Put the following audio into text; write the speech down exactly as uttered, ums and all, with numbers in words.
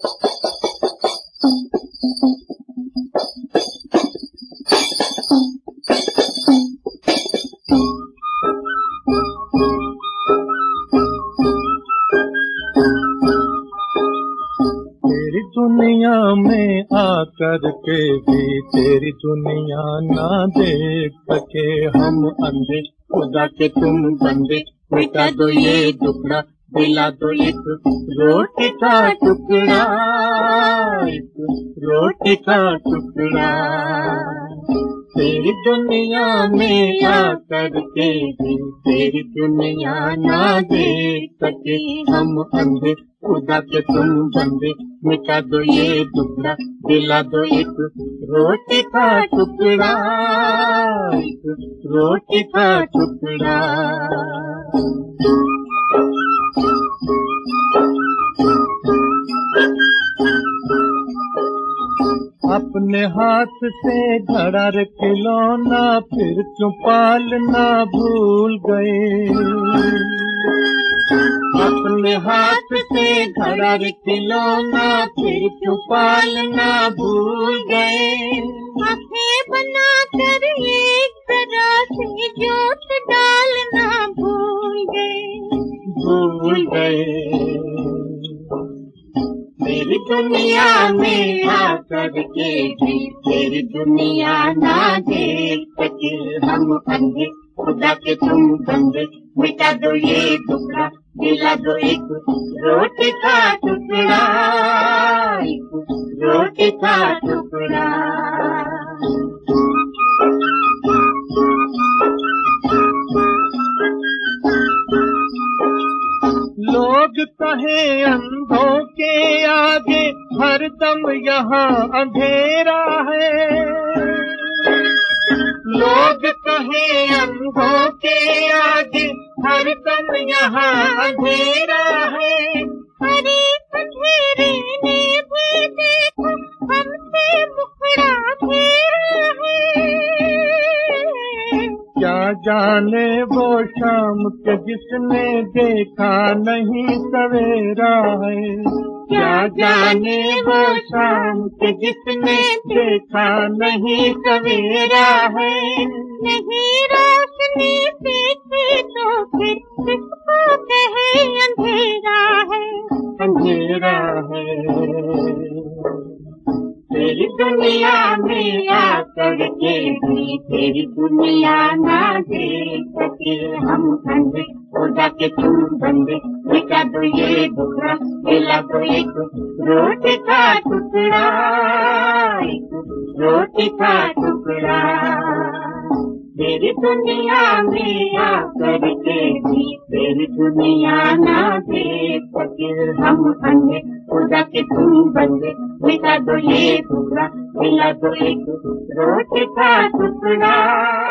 तेरी दुनिया में आकर के भी तेरी दुनिया ना देख सके हम अंधे, खुदा के तुम बंदे, मिटा दो ये दुखड़ा, दिला दो एक रोटी का टुकड़ा, एक रोटी का टुकड़ा। तेरी दुनिया में आकर के भी तेरी दुनिया ना देख सके हम अंधे, खुदा के तुम बंदे, मिटा दो ये दुखड़ा, दिला दो एक रोटी का टुकड़ा, एक रोटी का टुकड़ा। अपने हाथ से घड़ा रे खिलौना, फिर क्यों पालना भूल गए। अपने हाथ से घड़ा रे खिलौना, फिर क्यों पालना भूल गए। आँखें बना कर एक तरह से जोत डालना भूल गए, भूल गए। तेरी दुनिया में आकर के भी तेरी दुनिया ना देख सके हम अंधे, खुदा के तुम बंदे, मिटा दो ये दुखड़ा, दिला दो एक रोटी का टुकड़ा, एक रोटी का टुकड़ा। लोग कहे अंधों के आगे हरदम यहाँ अंधेरा है। लोग कहे अंधों के आगे हरदम यहाँ अंधेरा है। अरे अंधेरे ने भी देखो हमसे मुखड़ा घेरा है। क्या जाने वो शाम के जिसने देखा नहीं सवेरा है। क्या जाने वो शाम के जिसने देखा नहीं सवेरा है। नहीं रोशनी पीछे तो फिर किसको कहे अंधेरा है, अंधेरा है। तेरी दुनिया में आकर के भी तेरी दुनिया ना देख सके हम अंधे, खुदा के तुम बंदे, मिटा दो ये दुखड़ा, दिला दो एक रोटी का टुकड़ा, एक रोटी का टुकड़ा। तेरी दुनिया में आकर के भी तेरी दुनिया ना देख सके हम अंधे, खुदा के तुम बंदे, मिटा दो ये टुकड़ा, दिला दो एक रोटी का टुकड़ा।